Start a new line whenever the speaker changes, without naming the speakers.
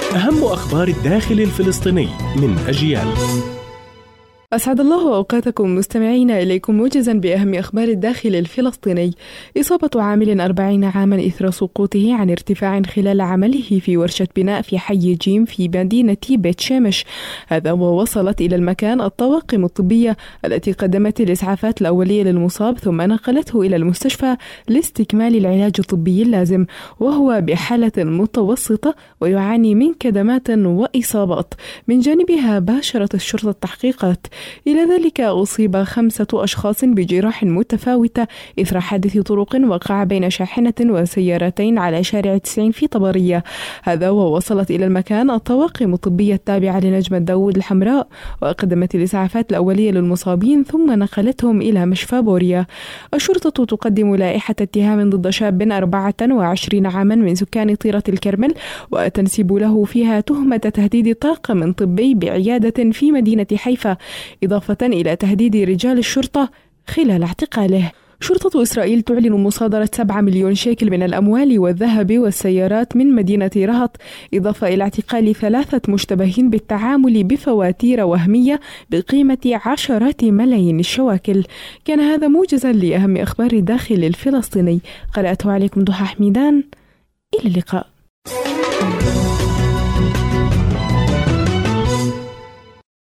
أهم أخبار الداخل الفلسطيني من أجيال.
أسعد الله أوقاتكم مستمعين، إليكم موجزا بأهم أخبار الداخل الفلسطيني. إصابة عامل 40 عاما إثر سقوطه عن ارتفاع خلال عمله في ورشة بناء في حي جيم في مدينة بيت شمش. هذا ووصلت إلى المكان الطواقم الطبية التي قدمت الإسعافات الأولية للمصاب، ثم نقلته إلى المستشفى لاستكمال العلاج الطبي اللازم، وهو بحالة متوسطة ويعاني من كدمات وإصابات. من جانبها باشرت الشرطة التحقيقات. إلى ذلك أصيب 5 أشخاص بجراح متفاوتة إثر حادث طرق وقع بين شاحنة وسيارتين على شارع 90 في طبرية. هذا ووصلت إلى المكان الطواقم الطبية التابعة لنجمة داود الحمراء، وقدمت الإسعافات الأولية للمصابين ثم نقلتهم إلى مشفى بوريا. الشرطة تقدم لائحة اتهام ضد شاب 24 عاما من سكان طيرة الكرمل، وتنسب له فيها تهمة تهديد طاقم طبي بعيادة في مدينة حيفا، إضافة إلى تهديد رجال الشرطة خلال اعتقاله. شرطة إسرائيل تعلن مصادرة 7 مليون شيكل من الأموال والذهب والسيارات من مدينة رهط، إضافة إلى اعتقال 3 مشتبهين بالتعامل بفواتير وهمية بقيمة عشرات ملايين الشواكل. كان هذا موجزا لأهم أخبار الداخل الفلسطيني، قرأته عليكم ضحى حميدان. إلى اللقاء.